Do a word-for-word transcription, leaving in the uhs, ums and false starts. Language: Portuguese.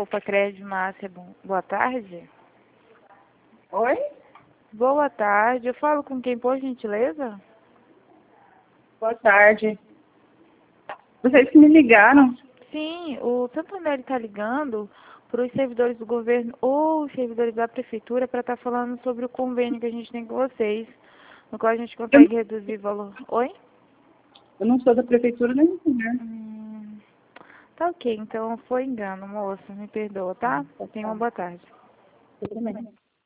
Copa Crédito, Márcia. Boa tarde. Oi? Boa tarde. Eu falo com quem, por gentileza? Boa tarde. Vocês que me ligaram? Sim, o Santander está ligando para os servidores do governo ou os servidores da prefeitura para estar falando sobre o convênio que a gente tem com vocês, no qual a gente consegue Eu, reduzir o valor. Oi? eu não sou da prefeitura nem do governo. Hum, tá ok, então foi engano, moça. Me perdoa, tá? Tenha uma boa tarde. Eu também.